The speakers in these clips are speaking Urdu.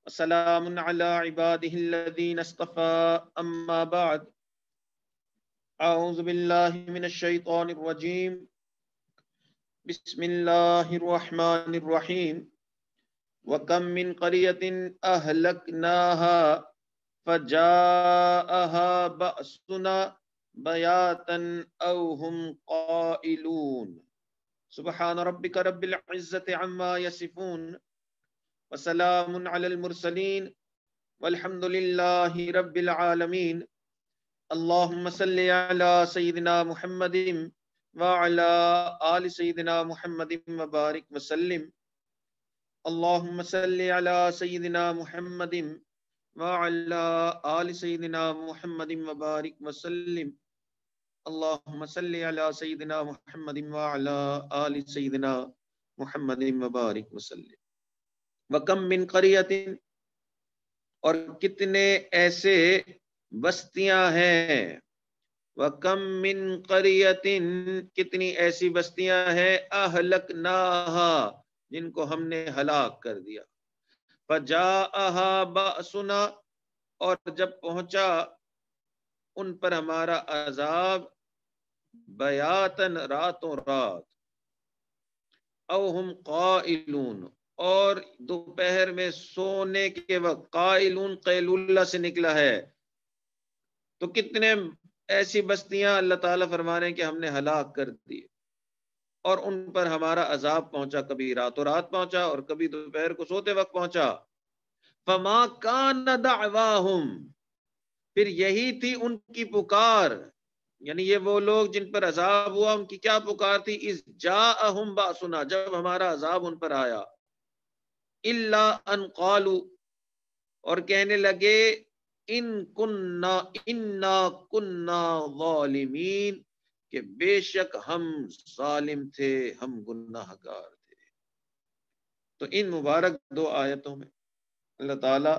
السلام على عباده الذين اصطفى أما بعد أعوذ بالله من الشيطان الرجيم بسم الله الرحمن الرحيم وكم من قرية أهلكناها فجاءها بأسنا بياتا أو هم قائلون سبحان ربك رب العزة عما يصفون وسلام على المرسلين والحمد لله رب العالمين اللهم صل على سيدنا محمد وعلى آل سيدنا محمد وبارك وسلم اللهم صل على سيدنا محمد وعلى آل سيدنا محمد وبارك وسلم اللهم صل على سيدنا محمد وعلى آل سيدنا محمد وبارك وسلم وَكَمْ مِنْ قَرِيَةٍ اور کتنے ایسے بستیاں ہیں وَكَمْ مِنْ قَرِيَةٍ کتنی ایسی بستیاں ہیں أَهْلَكْنَاهَا جن کو ہم نے ہلاک کر دیا فَجَاءَهَا بَأْسُنَا اور جب پہنچا ان پر ہمارا عذاب بیاتن راتوں رات او ہم قائلون اور دوپہر میں سونے کے وقت قائلون قیلولہ سے نکلا ہے تو کتنے ایسی بستیاں اللہ تعالیٰ فرما رہے ہیں کہ ہم نے ہلاک کر دی اور ان پر ہمارا عذاب پہنچا کبھی راتوں رات پہنچا اور کبھی دوپہر کو سوتے وقت پہنچا فما کان دعواہم پھر یہی تھی ان کی پکار یعنی یہ وہ لوگ جن پر عذاب ہوا ان کی کیا پکار تھی اذ جاءہم باسنا جب ہمارا عذاب ان پر آیا الا ان قالوا اور کہنے لگے انا کننا ظالمین کہ بے شک ہم ظالم تھے ہم گناہ گار تھے تو ان مبارک دو آیتوں میں اللہ تعالی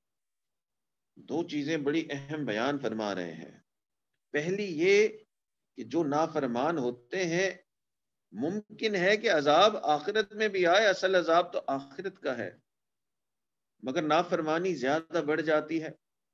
دو چیزیں بڑی اہم بیان فرما رہے ہیں پہلی یہ کہ جو نافرمان ہوتے ہیں ممکن ہے کہ عذاب آخرت میں بھی آئے اصل عذاب تو آخرت کا ہے مگر نافرمانی زیادہ بڑھ جاتی ہے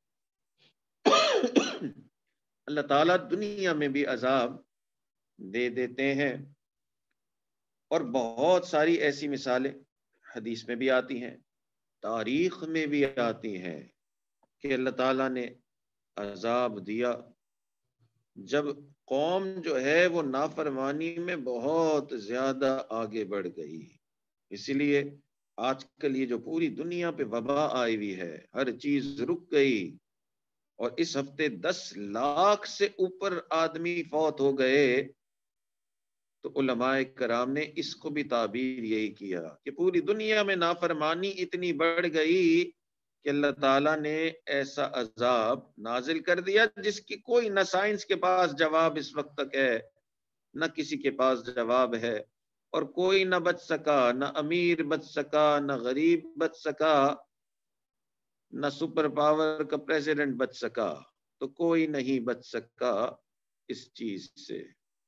اللہ تعالیٰ دنیا میں بھی عذاب دے دیتے ہیں اور بہت ساری ایسی مثالیں حدیث میں بھی آتی ہیں تاریخ میں بھی آتی ہیں کہ اللہ تعالیٰ نے عذاب دیا جب قوم جو ہے وہ نافرمانی میں بہت زیادہ آگے بڑھ گئی اسی لیے آج کل یہ جو پوری دنیا پہ وبا آئی ہوئی ہے ہر چیز رک گئی اور اس ہفتے 10 لاکھ سے اوپر آدمی فوت ہو گئے تو علماء کرام نے اس کو بھی تعبیر یہی کیا کہ پوری دنیا میں نافرمانی اتنی بڑھ گئی کہ اللہ تعالیٰ نے ایسا عذاب نازل کر دیا جس کی کوئی نہ سائنس کے پاس جواب اس وقت تک ہے نہ کسی کے پاس جواب ہے اور کوئی نہ بچ سکا نہ امیر بچ سکا نہ غریب بچ سکا نہ سپر پاور کا پریزیڈنٹ بچ سکا تو کوئی نہیں بچ سکا اس چیز سے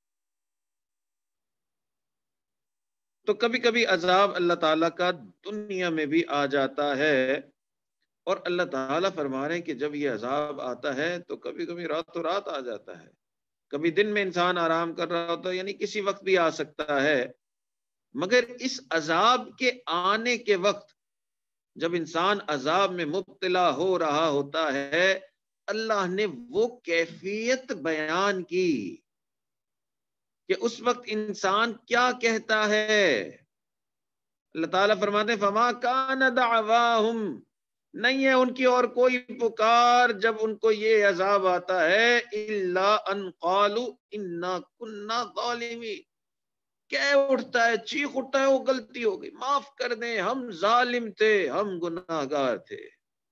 تو کبھی کبھی عذاب اللہ تعالیٰ کا دنیا میں بھی آ جاتا ہے اور اللہ تعالیٰ فرما رہے ہیں کہ جب یہ عذاب آتا ہے تو کبھی کبھی راتوں رات آ جاتا ہے کبھی دن میں انسان آرام کر رہا ہوتا ہے یعنی کسی وقت بھی آ سکتا ہے مگر اس عذاب کے آنے کے وقت جب انسان عذاب میں مبتلا ہو رہا ہوتا ہے اللہ نے وہ کیفیت بیان کی کہ اس وقت انسان کیا کہتا ہے اللہ تعالیٰ فرماتے ہیں فما کان دعواہم نہیں ہے ان کی اور کوئی پکار جب ان کو یہ عذاب آتا ہے الا ان قالوا انا كنا ظالمین کہہ اٹھتا ہے چیخ اٹھتا ہے وہ غلطی ہو گئی معاف کر دیں ہم ظالم تھے ہم گناہ گار تھے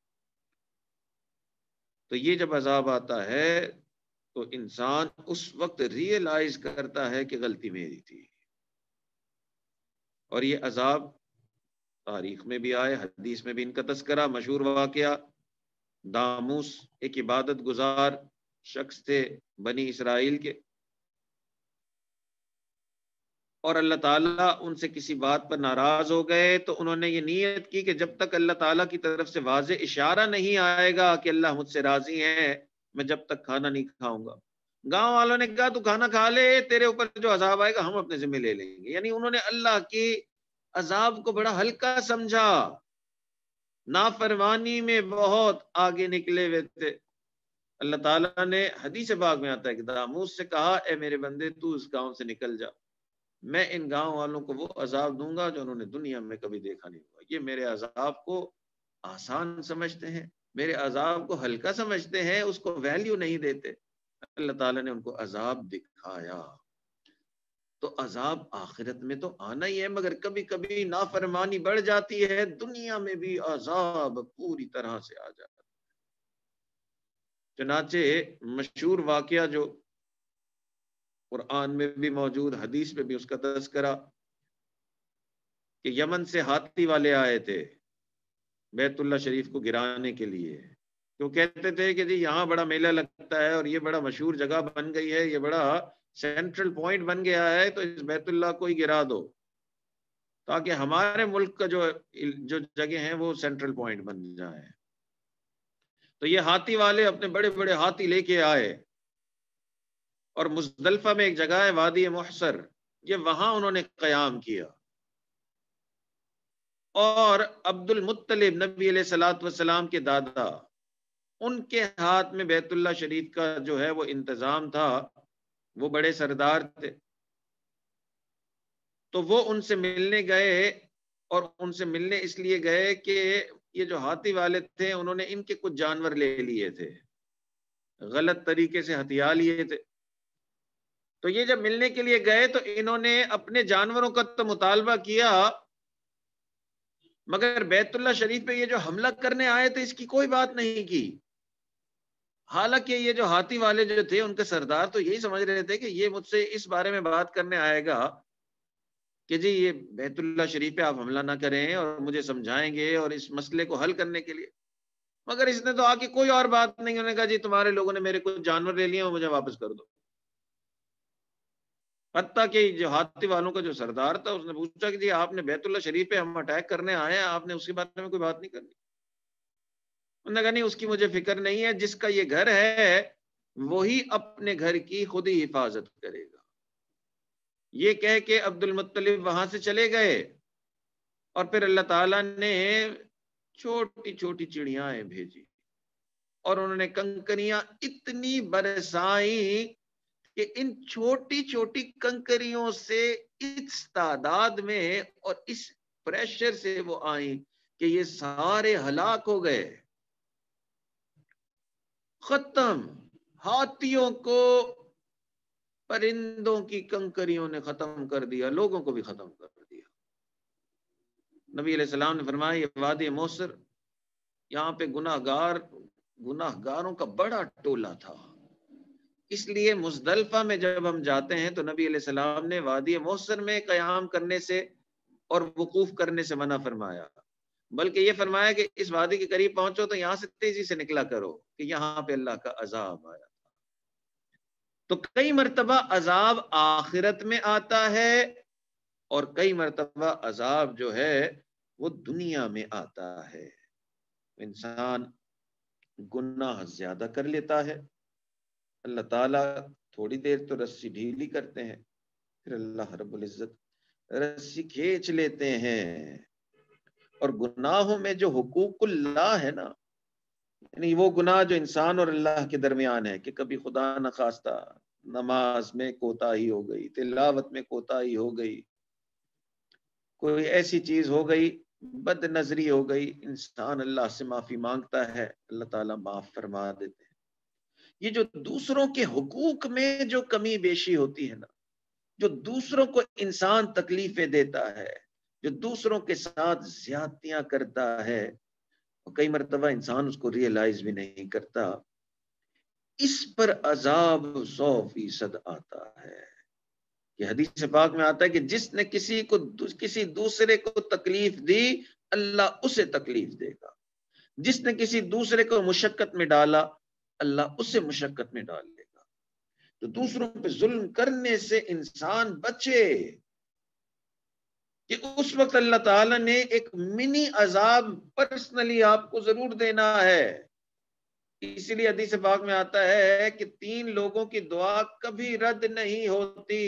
تو یہ جب عذاب آتا ہے تو انسان اس وقت ریئلائز کرتا ہے کہ غلطی میری تھی اور یہ عذاب تاریخ میں بھی آئے حدیث میں بھی ان کا تذکرہ مشہور واقعہ داموس ایک عبادت گزار شخص تھے بنی اسرائیل کے اور اللہ تعالیٰ ان سے کسی بات پر ناراض ہو گئے تو انہوں نے یہ نیت کی کہ جب تک اللہ تعالیٰ کی طرف سے واضح اشارہ نہیں آئے گا کہ اللہ مجھ سے راضی ہے، میں جب تک کھانا نہیں کھاؤں گا۔ گاؤں والوں نے کہا تو کھانا کھا لے، تیرے اوپر جو عذاب آئے گا ہم اپنے ذمہ لے لیں گے۔ یعنی انہوں نے اللہ کی عذاب کو بڑا ہلکا سمجھا، نافرمانی میں بہت آگے نکلے ہوئے تھے۔ اللہ تعالیٰ نے حدیث پاک میں آتا ہے کہ داموس سے کہا، اے میرے بندے تو اس گاؤں سے نکل جا، میں ان گاؤں والوں کو وہ عذاب دوں گا جو انہوں نے دنیا میں کبھی دیکھا نہیں ہوا۔ یہ میرے عذاب کو آسان سمجھتے ہیں، میرے عذاب کو ہلکا سمجھتے ہیں، اس کو ویلیو نہیں دیتے۔ اللہ تعالیٰ نے ان کو عذاب دکھایا۔ تو عذاب آخرت میں تو آنا ہی ہے، مگر کبھی کبھی نافرمانی بڑھ جاتی ہے، دنیا میں بھی عذاب پوری طرح سے آ جاتا ہے۔ چنانچہ مشہور واقعہ جو قرآن میں بھی موجود، حدیث میں بھی اس کا تذکرہ، کہ یمن سے ہاتھی والے آئے تھے بیت اللہ شریف کو گرانے کے لیے۔ تو کہتے تھے کہ جی یہاں بڑا میلہ لگتا ہے اور یہ بڑا مشہور جگہ بن گئی ہے، یہ بڑا سینٹرل پوائنٹ بن گیا ہے، تو اس بیت اللہ کو ہی گرا دو تاکہ ہمارے ملک کا جو جگہ ہیں وہ سینٹرل پوائنٹ بن جائے۔ تو یہ ہاتھی والے اپنے بڑے بڑے ہاتھی لے کے آئے، اور مزدلفہ میں ایک جگہ ہے وادی محصر، یہ وہاں انہوں نے قیام کیا، اور عبد المطلب نبی علیہ الصلوۃ والسلام کے دادا، ان کے ہاتھ میں بیت اللہ شریف کا جو ہے وہ انتظام تھا، وہ بڑے سردار تھے۔ تو وہ ان سے ملنے گئے، اور ان سے ملنے اس لیے گئے کہ یہ جو ہاتھی والے تھے انہوں نے ان کے کچھ جانور لے لیے تھے، غلط طریقے سے ہتھیا لیے تھے۔ تو یہ جب ملنے کے لیے گئے تو انہوں نے اپنے جانوروں کا تو مطالبہ کیا، مگر بیت اللہ شریف پہ یہ جو حملہ کرنے آئے تھے اس کی کوئی بات نہیں کی۔ حالانکہ یہ جو ہاتھی والے جو تھے ان کے سردار تو یہی سمجھ رہے تھے کہ یہ مجھ سے اس بارے میں بات کرنے آئے گا کہ جی یہ بیت اللہ شریف پہ آپ حملہ نہ کریں، اور مجھے سمجھائیں گے اور اس مسئلے کو حل کرنے کے لیے، مگر اس نے تو آ کے کوئی اور بات نہیں، انہوں نے کہا جی تمہارے لوگوں نے میرے کچھ جانور لے لیے ہیں، مجھے واپس کر دو۔ حتیٰ کہ جو ہاتھی والوں کا جو سردار تھا اس نے پوچھا کہ جی آپ نے بیت اللہ شریف پہ ہم اٹیک کرنے آئے ہیں، آپ نے اس کے بارے میں کوئی بات نہیں کرنی؟ انہوں نے کہا نہیں، اس کی مجھے فکر نہیں ہے، جس کا یہ گھر ہے وہی اپنے گھر کی خود ہی حفاظت کرے گا۔ یہ کہہ کے عبد المطلب وہاں سے چلے گئے، اور پھر اللہ تعالیٰ نے چھوٹی چھوٹی چڑیاں بھیجی، اور انہوں نے کنکریاں اتنی برسائیں کہ ان چھوٹی چھوٹی کنکریوں سے اس تعداد میں اور اس پریشر سے وہ آئیں کہ یہ سارے ہلاک ہو گئے، ختم۔ ہاتھیوں کو پرندوں کی کنکریوں نے ختم کر دیا، لوگوں کو بھی ختم کر دیا۔ نبی علیہ السلام نے فرمایا یہ وادی موثر، یہاں پہ گناہ گاروں کا بڑا ٹولہ تھا، اس لیے مزدلفہ میں جب ہم جاتے ہیں تو نبی علیہ السلام نے وادی موثر میں قیام کرنے سے اور وقوف کرنے سے منع فرمایا، بلکہ یہ فرمایا کہ اس وادی کے قریب پہنچو تو یہاں سے تیزی سے نکلا کرو کہ یہاں پہ اللہ کا عذاب آیا۔ تو کئی مرتبہ عذاب آخرت میں آتا ہے، اور کئی مرتبہ عذاب جو ہے وہ دنیا میں آتا ہے۔ انسان گناہ زیادہ کر لیتا ہے، اللہ تعالیٰ تھوڑی دیر تو رسی ڈھیلی کرتے ہیں، پھر اللہ رب العزت رسی کھینچ لیتے ہیں۔ اور گناہوں میں جو حقوق اللہ ہے نا، یعنی وہ گناہ جو انسان اور اللہ کے درمیان ہے، کہ کبھی خدا نخواستہ نماز میں کوتاہی ہو گئی، تلاوت میں کوتاہی ہو گئی، کوئی ایسی چیز ہو گئی، بد نظری ہو گئی، انسان اللہ سے معافی مانگتا ہے، اللہ تعالیٰ معاف فرما دیتے ہیں۔ یہ جو دوسروں کے حقوق میں جو کمی بیشی ہوتی ہے نا، جو دوسروں کو انسان تکلیفیں دیتا ہے، جو دوسروں کے ساتھ زیادتیاں کرتا ہے، کئی مرتبہ انسان اس کو ریئلائز بھی نہیں کرتا، اس پر عذاب 100% آتا ہے۔ یہ حدیث پاک میں آتا ہے کہ جس نے کسی دوسرے کو تکلیف دی اللہ اسے تکلیف دے گا، جس نے کسی دوسرے کو مشقت میں ڈالا اللہ اسے مشقت میں ڈال لے گا۔ تو دوسروں پہ ظلم کرنے سے انسان بچے، کہ اس وقت اللہ تعالیٰ نے ایک منی عذاب پرسنلی آپ کو ضرور دینا ہے. اسی لیے حدیث پاک میں آتا ہے کہ 3 لوگوں کی دعا کبھی رد نہیں ہوتی.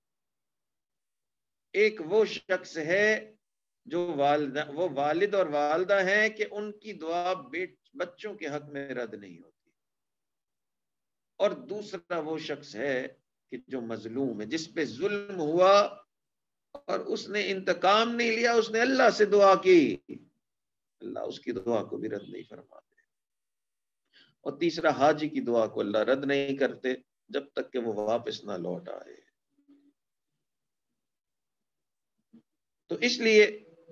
ایک وہ شخص ہے جو وہ والد اور والدہ ہیں کہ ان کی دعا بچوں کے حق میں رد نہیں ہوتی. اور دوسرا وہ شخص ہے کہ جو مظلوم ہے، جس پہ ظلم ہوا اور اس نے انتقام نہیں لیا، اس نے اللہ سے دعا کی، اللہ اس کی دعا کو بھی رد نہیں فرماتے. اور تیسرا حاجی کی دعا کو اللہ رد نہیں کرتے جب تک کہ وہ واپس نہ لوٹ آئے. تو اس لیے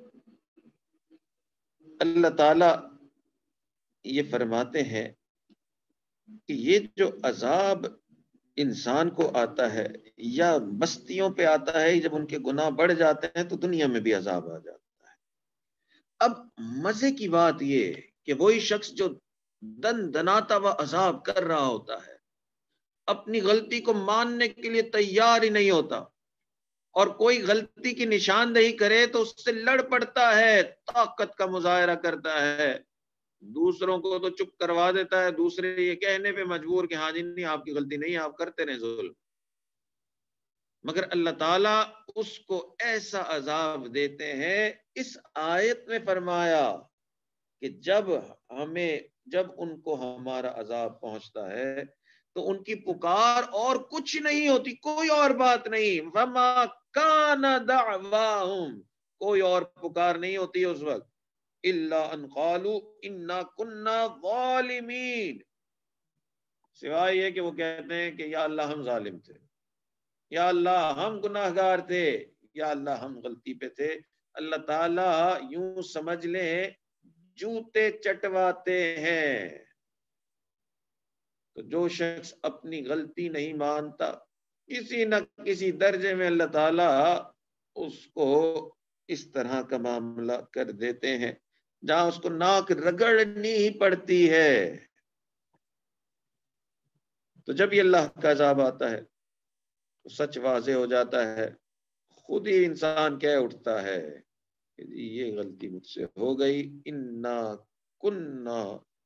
اللہ تعالی یہ فرماتے ہیں کہ یہ جو عذاب انسان کو آتا ہے یا بستیوں پہ آتا ہے، جب ان کے گناہ بڑھ جاتے ہیں تو دنیا میں بھی عذاب آ جاتا ہے. اب مزے کی بات یہ کہ وہی شخص جو دن دناتا ہوا عذاب کر رہا ہوتا ہے، اپنی غلطی کو ماننے کے لیے تیار ہی نہیں ہوتا، اور کوئی غلطی کی نشاندہی کرے تو اس سے لڑ پڑتا ہے، طاقت کا مظاہرہ کرتا ہے، دوسروں کو تو چپ کروا دیتا ہے، دوسرے یہ کہنے پہ مجبور کہ ہاں جی نہیں آپ کی غلطی نہیں، آپ کرتے رہیں ظلم. مگر اللہ تعالیٰ اس کو ایسا عذاب دیتے ہیں. اس آیت میں فرمایا کہ جب ان کو ہمارا عذاب پہنچتا ہے تو ان کی پکار اور کچھ نہیں ہوتی، کوئی اور بات نہیں. وما کان دعواہم، کوئی اور پکار نہیں ہوتی اس وقت، الا ان قالوا انا كنا ظالمین، سوائے یہ کہ وہ کہتے ہیں کہ یا اللہ ہم ظالم تھے، یا اللہ ہم گناہگار تھے، یا اللہ ہم غلطی پہ تھے. اللہ تعالیٰ یوں سمجھ لیں جوتے چٹواتے ہیں. تو جو شخص اپنی غلطی نہیں مانتا، کسی نہ کسی درجے میں اللہ تعالیٰ اس کو اس طرح کا معاملہ کر دیتے ہیں جہاں اس کو ناک رگڑنی ہی پڑتی ہے. تو جب یہ اللہ کا عذاب آتا ہے تو سچ واضح ہو جاتا ہے، خود ہی انسان کہہ اٹھتا ہے کہ یہ غلطی مجھ سے ہو گئی، انا کنا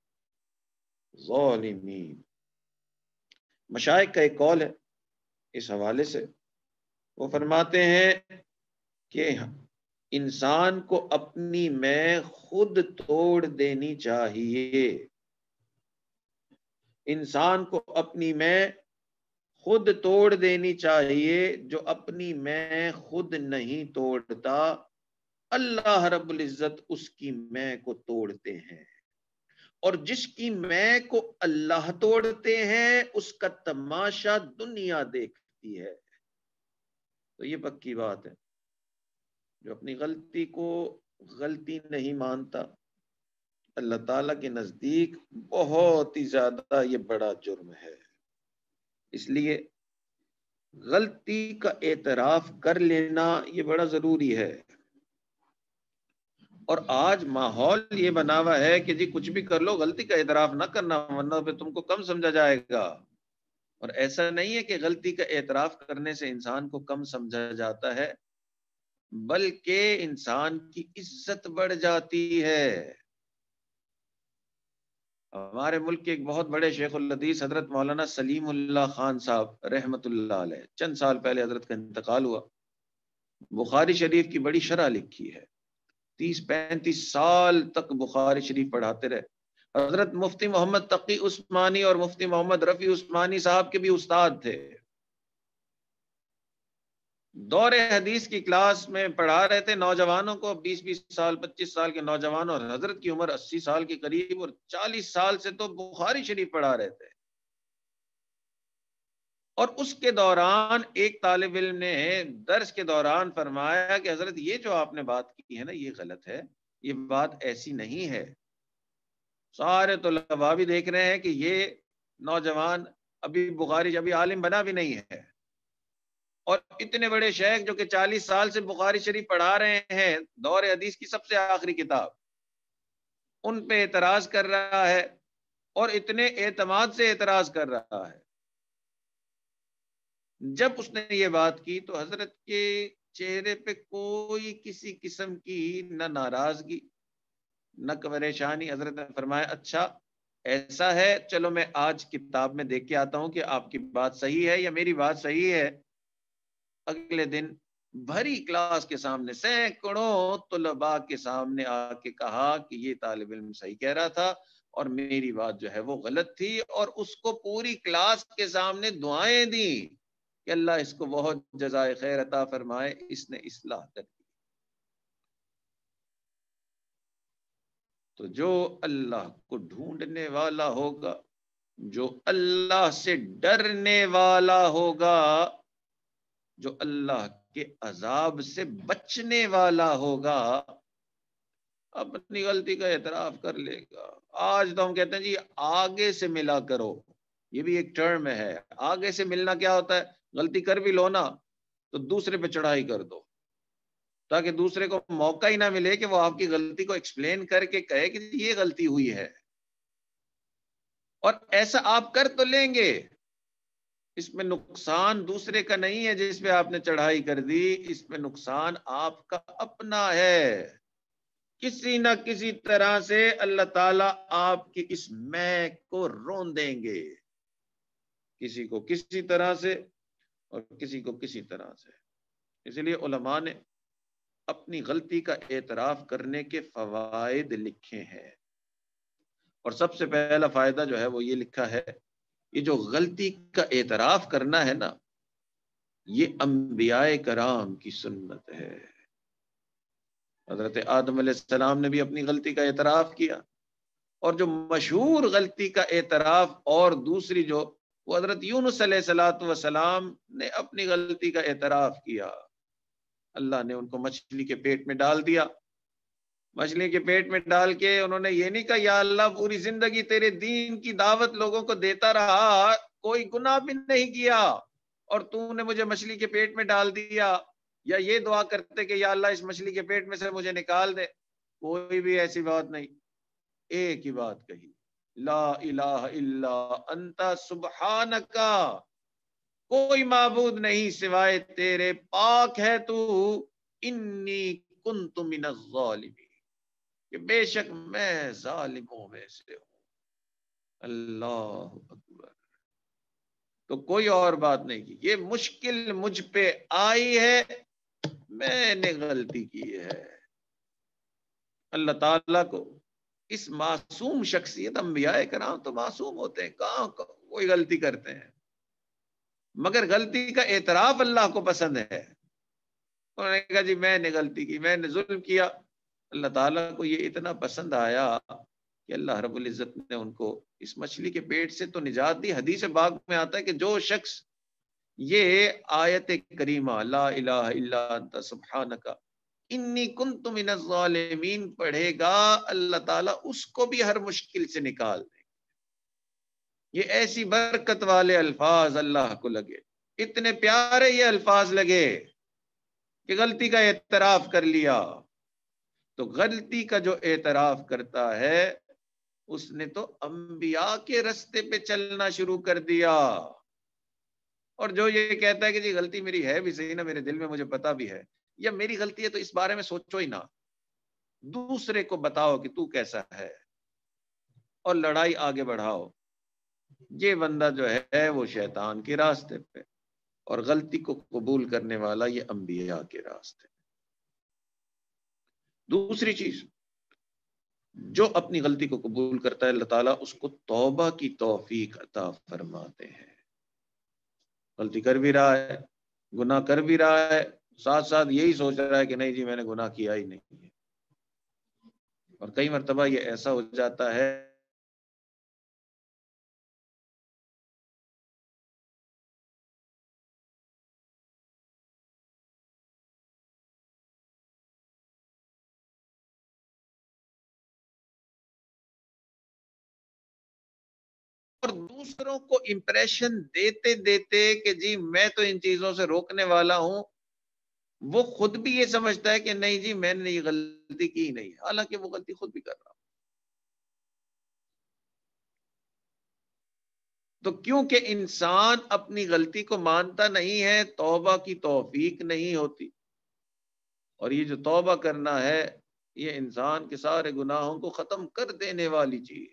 ظالمین. مشائخ کا ایک قول ہے اس حوالے سے، وہ فرماتے ہیں کہ انسان کو اپنی میں خود توڑ دینی چاہیے. انسان کو اپنی میں خود توڑ دینی چاہیے. جو اپنی میں خود نہیں توڑتا، اللہ رب العزت اس کی میں کو توڑتے ہیں، اور جس کی میں کو اللہ توڑتے ہیں اس کا تماشا دنیا دیکھتی ہے. تو یہ پکی بات ہے، جو اپنی غلطی کو غلطی نہیں مانتا، اللہ تعالیٰ کے نزدیک بہت ہی زیادہ یہ بڑا جرم ہے. اس لیے غلطی کا اعتراف کر لینا یہ بڑا ضروری ہے. اور آج ماحول یہ بنا ہوا ہے کہ جی کچھ بھی کر لو، غلطی کا اعتراف نہ کرنا ورنہ پہ تم کو کم سمجھا جائے گا. اور ایسا نہیں ہے کہ غلطی کا اعتراف کرنے سے انسان کو کم سمجھا جاتا ہے، بلکہ انسان کی عزت بڑھ جاتی ہے. ہمارے ملک کے ایک بہت بڑے شیخ الحدیث حضرت مولانا سلیم اللہ خان صاحب رحمت اللہ علیہ، چند سال پہلے حضرت کا انتقال ہوا. بخاری شریف کی بڑی شرح لکھی ہے، 30-35 سال تک بخاری شریف پڑھاتے رہے. حضرت مفتی محمد تقی عثمانی اور مفتی محمد رفیع عثمانی صاحب کے بھی استاد تھے. دور حدیث کی کلاس میں پڑھا رہے تھے نوجوانوں کو، 20 سال 25 سال کے نوجوانوں، اور حضرت کی عمر 80 سال کے قریب، اور 40 سال سے تو بخاری شریف پڑھا رہے تھے. اور اس کے دوران ایک طالب علم نے درس کے دوران فرمایا کہ حضرت یہ جو آپ نے بات کی ہے نا یہ غلط ہے، یہ بات ایسی نہیں ہے. سارے طلباء بھی دیکھ رہے ہیں کہ یہ نوجوان ابھی بخاری ابھی عالم بنا بھی نہیں ہے، اور اتنے بڑے شیخ جو کہ 40 سال سے بخاری شریف پڑھا رہے ہیں، دور حدیث کی سب سے آخری کتاب، ان پہ اعتراض کر رہا ہے، اور اتنے اعتماد سے اعتراض کر رہا ہے. جب اس نے یہ بات کی تو حضرت کے چہرے پہ کوئی کسی قسم کی نہ ناراضگی نہ پریشانی. حضرت نے فرمایا اچھا ایسا ہے، چلو میں آج کتاب میں دیکھ کے آتا ہوں کہ آپ کی بات صحیح ہے یا میری بات صحیح ہے. اگلے دن بھری کلاس کے سامنے سینکڑوں طلباء کے سامنے آ کے کہا کہ یہ طالب علم صحیح کہہ رہا تھا اور میری بات جو ہے وہ غلط تھی، اور اس کو پوری کلاس کے سامنے دعائیں دی کہ اللہ اس کو بہت جزائے خیر عطا فرمائے، اس نے اصلاح کر دی. تو جو اللہ کو ڈھونڈنے والا ہوگا، جو اللہ سے ڈرنے والا ہوگا، جو اللہ کے عذاب سے بچنے والا ہوگا، اپنی غلطی کا اعتراف کر لے گا. آج تو ہم کہتے ہیں جی آگے سے ملا کرو، یہ بھی ایک ٹرم ہے. آگے سے ملنا کیا ہوتا ہے؟ غلطی کر بھی لو نا تو دوسرے پہ چڑھائی کر دو، تاکہ دوسرے کو موقع ہی نہ ملے کہ وہ آپ کی غلطی کو ایکسپلین کر کے کہے کہ یہ غلطی ہوئی ہے. اور ایسا آپ کر تو لیں گے، اس میں نقصان دوسرے کا نہیں ہے جس پہ آپ نے چڑھائی کر دی، اس میں نقصان آپ کا اپنا ہے. کسی نہ کسی طرح سے اللہ تعالیٰ آپ کی اس میں کو رون دیں گے، کسی کو کسی طرح سے اور کسی کو کسی طرح سے. اس لیے علماء نے اپنی غلطی کا اعتراف کرنے کے فوائد لکھے ہیں، اور سب سے پہلا فائدہ جو ہے وہ یہ لکھا ہے، یہ جو غلطی کا اعتراف کرنا ہے نا، یہ انبیاء کرام کی سنت ہے. حضرت آدم علیہ السلام نے بھی اپنی غلطی کا اعتراف کیا، اور جو مشہور غلطی کا اعتراف اور دوسری جو وہ حضرت یونس علیہ السلام نے اپنی غلطی کا اعتراف کیا. اللہ نے ان کو مچھلی کے پیٹ میں ڈال دیا. مچھلی کے پیٹ میں ڈال کے انہوں نے یہ نہیں کہا یا اللہ پوری زندگی تیرے دین کی دعوت لوگوں کو دیتا رہا، کوئی گناہ بھی نہیں کیا اور تو نے مجھے مچھلی کے پیٹ میں ڈال دیا، یا یہ دعا کرتے کہ یا اللہ اس مچھلی کے پیٹ میں سے مجھے نکال دے. کوئی بھی ایسی بات نہیں، ایک ہی بات کہی، لا الہ الا انت سبحانک، کوئی معبود نہیں سوائے تیرے، پاک ہے تو، انی کنت من الظالمین، کہ بے شک میں ظالموں میں سے ہوں. اللہ اکبر. تو کوئی اور بات نہیں کی، یہ مشکل مجھ پہ آئی ہے، میں نے غلطی کی ہے. اللہ تعالیٰ کو اس معصوم شخصیت، انبیاء کرام تو معصوم ہوتے ہیں، کہاں کوئی غلطی کرتے ہیں، مگر غلطی کا اعتراف اللہ کو پسند ہے. انہوں نے کہا جی میں نے غلطی کی، میں نے ظلم کیا. اللہ تعالیٰ کو یہ اتنا پسند آیا کہ اللہ رب العزت نے ان کو اس مچھلی کے پیٹ سے تو نجات دی. حدیث پاک میں آتا ہے کہ جو شخص یہ آیت کریمہ لا الہ الا انت سبحانک انی کنت من الظالمین پڑھے گا، اللہ تعالیٰ اس کو بھی ہر مشکل سے نکال دے. یہ ایسی برکت والے الفاظ اللہ کو لگے، اتنے پیارے یہ الفاظ لگے کہ غلطی کا اعتراف کر لیا. تو غلطی کا جو اعتراف کرتا ہے اس نے تو انبیاء کے رستے پہ چلنا شروع کر دیا. اور جو یہ کہتا ہے کہ جی غلطی میری ہے بھی صحیح نا، میرے دل میں مجھے پتا بھی ہے، یا میری غلطی ہے تو اس بارے میں سوچو ہی نہ، دوسرے کو بتاؤ کہ تو کیسا ہے اور لڑائی آگے بڑھاؤ، یہ بندہ جو ہے وہ شیطان کے راستے پہ، اور غلطی کو قبول کرنے والا یہ انبیاء کے راستے. دوسری چیز، جو اپنی غلطی کو قبول کرتا ہے اللہ تعالیٰ اس کو توبہ کی توفیق عطا فرماتے ہیں. غلطی کر بھی رہا ہے، گناہ کر بھی رہا ہے، ساتھ ساتھ یہی سوچ رہا ہے کہ نہیں جی میں نے گناہ کیا ہی نہیں ہے. اور کئی مرتبہ یہ ایسا ہو جاتا ہے اور دوسروں کو امپریشن دیتے دیتے کہ جی میں تو ان چیزوں سے روکنے والا ہوں، وہ خود بھی یہ سمجھتا ہے کہ نہیں جی میں نے یہ غلطی کی ہی نہیں، حالانکہ وہ غلطی خود بھی کر رہا. تو کیونکہ انسان اپنی غلطی کو مانتا نہیں ہے، توبہ کی توفیق نہیں ہوتی. اور یہ جو توبہ کرنا ہے یہ انسان کے سارے گناہوں کو ختم کر دینے والی چیز۔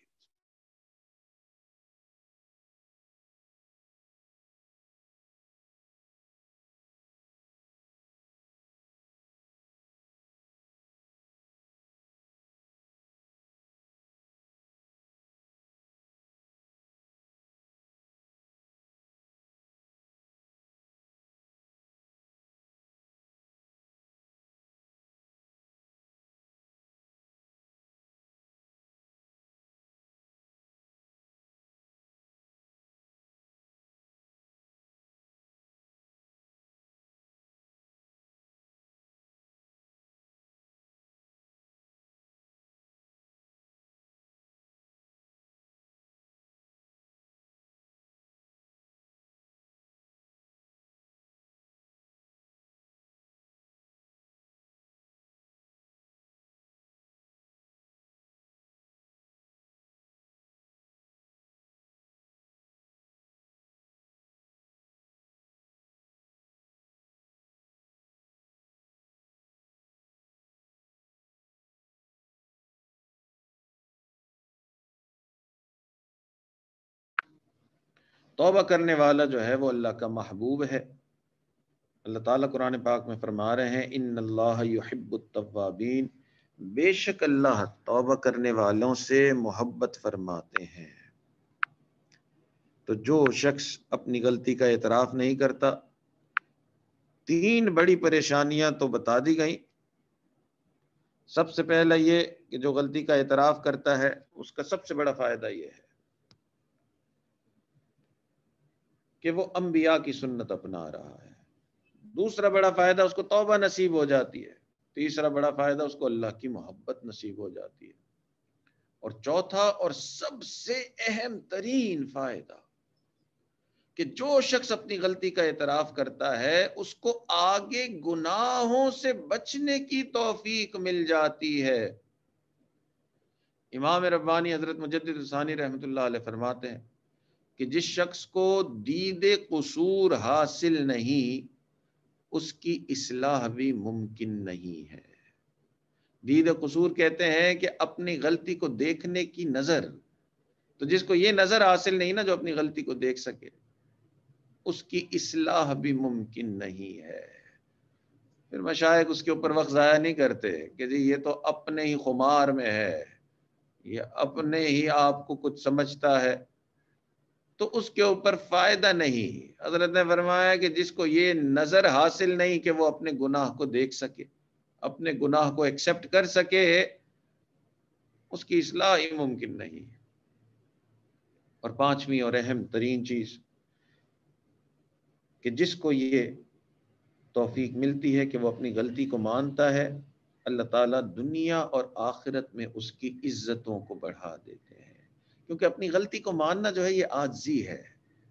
توبہ کرنے والا جو ہے وہ اللہ کا محبوب ہے۔ اللہ تعالیٰ قرآن پاک میں فرما رہے ہیں ان اللہ یحب التوابین، بے شک اللہ توبہ کرنے والوں سے محبت فرماتے ہیں۔ تو جو شخص اپنی غلطی کا اعتراف نہیں کرتا، تین بڑی پریشانیاں تو بتا دی گئیں۔ سب سے پہلا یہ کہ جو غلطی کا اعتراف کرتا ہے اس کا سب سے بڑا فائدہ یہ ہے کہ وہ انبیاء کی سنت اپنا رہا ہے۔ دوسرا بڑا فائدہ اس کو توبہ نصیب ہو جاتی ہے۔ تیسرا بڑا فائدہ اس کو اللہ کی محبت نصیب ہو جاتی ہے۔ اور چوتھا اور سب سے اہم ترین فائدہ کہ جو شخص اپنی غلطی کا اعتراف کرتا ہے اس کو آگے گناہوں سے بچنے کی توفیق مل جاتی ہے۔ امام ربانی حضرت مجدد ثانی رحمۃ اللہ علیہ فرماتے ہیں کہ جس شخص کو دید قصور حاصل نہیں اس کی اصلاح بھی ممکن نہیں ہے۔ دید قصور کہتے ہیں کہ اپنی غلطی کو دیکھنے کی نظر، تو جس کو یہ نظر حاصل نہیں نا جو اپنی غلطی کو دیکھ سکے، اس کی اصلاح بھی ممکن نہیں ہے۔ پھر مشائخ اس کے اوپر وقت ضائع نہیں کرتے کہ جی یہ تو اپنے ہی خمار میں ہے، یہ اپنے ہی آپ کو کچھ سمجھتا ہے، تو اس کے اوپر فائدہ نہیں۔ حضرت نے فرمایا کہ جس کو یہ نظر حاصل نہیں کہ وہ اپنے گناہ کو دیکھ سکے، اپنے گناہ کو ایکسپٹ کر سکے، اس کی اصلاح ہی ممکن نہیں۔ اور پانچویں اور اہم ترین چیز کہ جس کو یہ توفیق ملتی ہے کہ وہ اپنی غلطی کو مانتا ہے، اللہ تعالیٰ دنیا اور آخرت میں اس کی عزتوں کو بڑھا دیتے ہیں، کیونکہ اپنی غلطی کو ماننا جو ہے یہ عاجزی ہے۔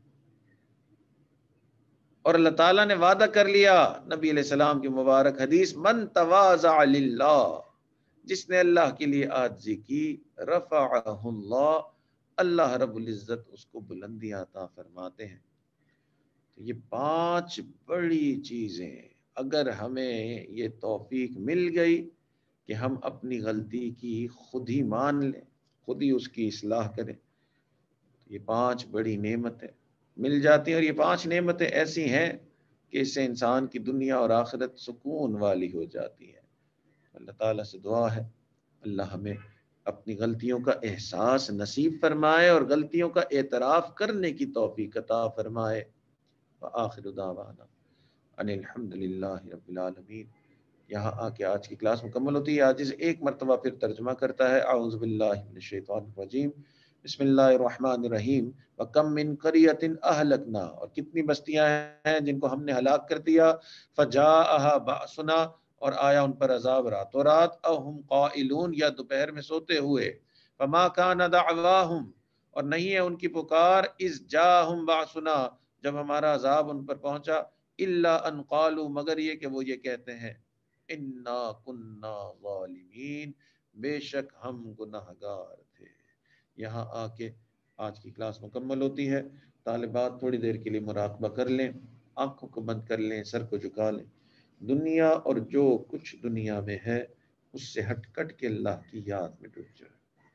اور اللہ تعالیٰ نے وعدہ کر لیا، نبی علیہ السلام کی مبارک حدیث، من تواضع للہ، جس نے اللہ کے لیے عاجزی کی، رفعہ اللہ، اللہ رب العزت اس کو بلندیاں عطا فرماتے ہیں۔ تو یہ پانچ بڑی چیزیں اگر ہمیں یہ توفیق مل گئی کہ ہم اپنی غلطی کی خود ہی مان لیں، خود ہی اس کی اصلاح کریں، تو یہ پانچ بڑی نعمتیں مل جاتی ہیں۔ اور یہ پانچ نعمتیں ایسی ہیں کہ اس سے انسان کی دنیا اور آخرت سکون والی ہو جاتی ہے۔ اللہ تعالیٰ سے دعا ہے اللہ ہمیں اپنی غلطیوں کا احساس نصیب فرمائے اور غلطیوں کا اعتراف کرنے کی توفیق عطا فرمائے۔ وآخر دعوانا ان الحمد للہ رب العالمین۔ یہاں آ کے آج کی کلاس مکمل ہوتی ہے۔ آج ایک مرتبہ پھر ترجمہ کرتا ہے، اعوذ باللہ من الشیطان الرجیم، بسم اللہ الرحمن الرحیم، وَكَم مِّن قَرْيَةٍ أَهْلَكْنَا، اور کتنی بستیاں ہیں جن کو ہم نے ہلاک کر دیا، فَجَاءَهَا بَأْسُنَا، اور آیا ان پر عذاب راتوں رات، أَوْ هُمْ قَائِلُونَ، یا دوپہر میں سوتے ہوئے، فَمَا كَانَ دَعْوَاهُمْ، اور نہیں ہے ان کی پکار، إِذْ جَاءَهُمْ بَأْسُنَا، جب ہمارا عذاب ان پر پہنچا، إِلَّا أَنْ قَالُوا، مگر یہ کہ وہ یہ کہتے ہیں، اِنَّا كُنَّا ظَالِمِينَ، بے شک ہم گناہگار تھے۔ یہاں آ کے آج کی کلاس مکمل ہوتی ہے۔ طالبات تھوڑی دیر کے لیے مراقبہ کر لیں، آنکھوں کو بند کر لیں، سر کو جھکا لیں۔ دنیا اور جو کچھ دنیا میں ہے اس سے ہٹ کٹ کے اللہ کی یاد میں ڈوب جائے۔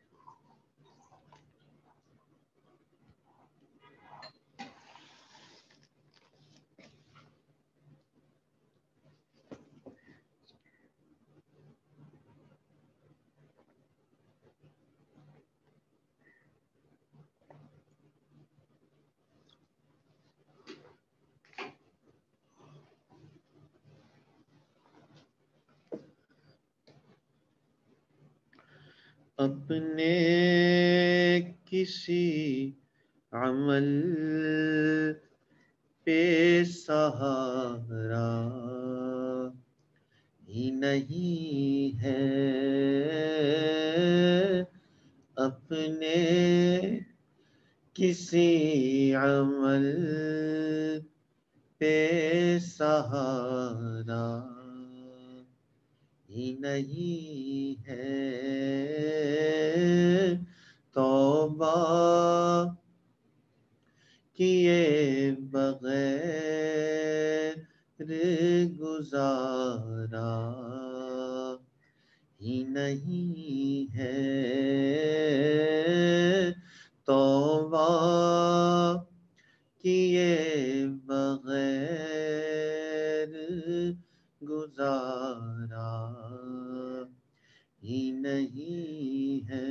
اپنے کسی عمل پہ سہارا ہی نہیں ہے، اپنے کسی عمل پہ سہارا ہی نہیں ہے، توبہ کیے بغیر گزارا ہی نہیں ہے، توبہ کیے بغیر گزارا ہی نہیں ہے،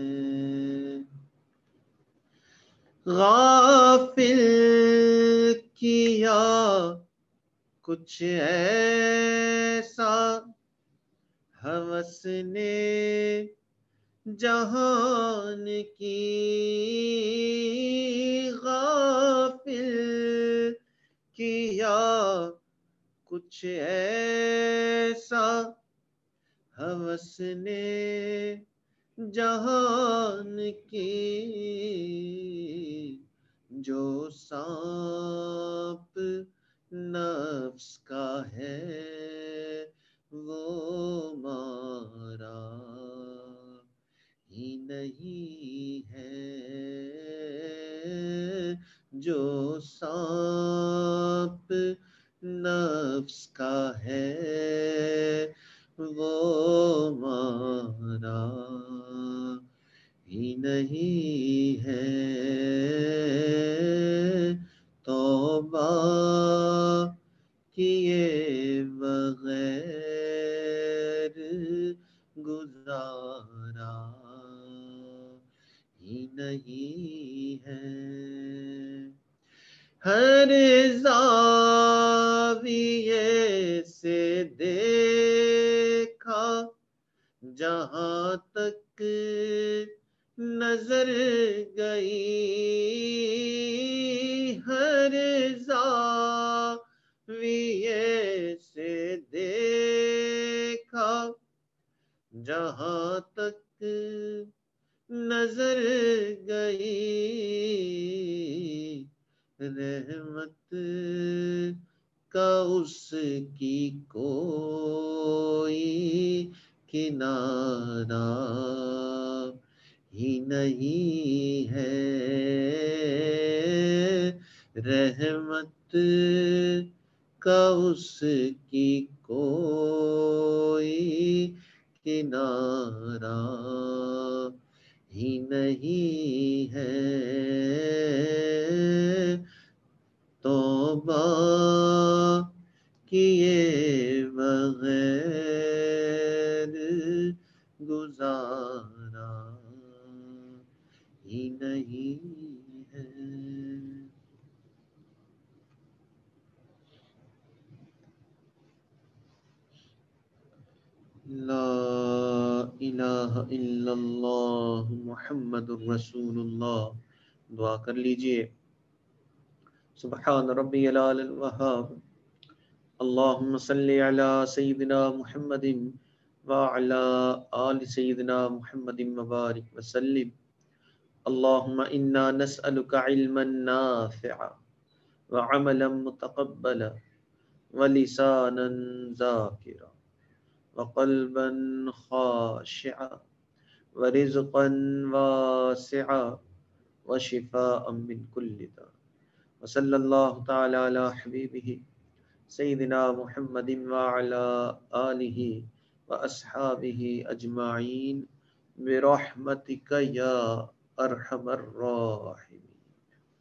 غافل کیا کچھ ایسا ہوس نے جہان کی، غافل کیا کچھ ایسا ہوس نے جہان کی، جو سانپ نفس کا ہے وہ مارا ہی نہیں ہے، جو سانپ نفس کا ہے وہ مارا ہی نہیں ہے، توبہ کیے بغیر گزارا ہی نہیں ہے، ہر زاویے سے دیکھا جہاں تک نظر گئی، ہر زاویے سے دیکھا جہاں تک نظر گئی، رحمت کا اس کی کوئی کنارہ ہی نہیں ہے، رحمت کا اس کی کوئی کنارہ ہی نہیں ہے، توبہ کیے بغیر گزارا ہی نہیں ہے۔ لا الہ الا اللہ محمد الرسول اللہ۔ دعا کر لیجئے۔ سبحان ربی العلی الوہاب، اللہم صلی علی سیدنا محمد وعلی آل سیدنا محمد مبارک وسلم۔ اللہم انا نسألک علما نافعا وعملا متقبلا ولسانا ذاکرا وقلبا خاشعا ورزقا واسعا وشفاء من کل داء، وصلی اللہ تعالی علی حبیبہ سیدنا محمد وعلی آلہ واصحابہ اجمعین برحمتک یا ارحم الراحمین.